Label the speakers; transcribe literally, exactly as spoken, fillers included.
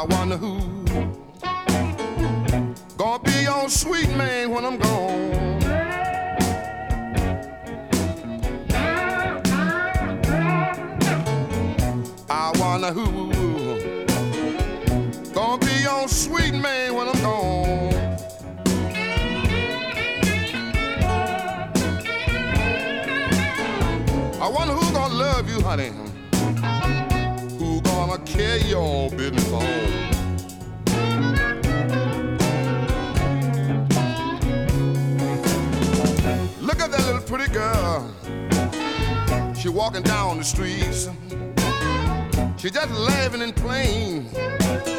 Speaker 1: I wonder who gonna be your sweet man when I'm gone. I wonder who gonna be your sweet man when I'm gone. I wonder who gonna love you, honey. Who gonna carry your business home. Look at that little pretty girl. She walking down the streets. She just laughing and playing.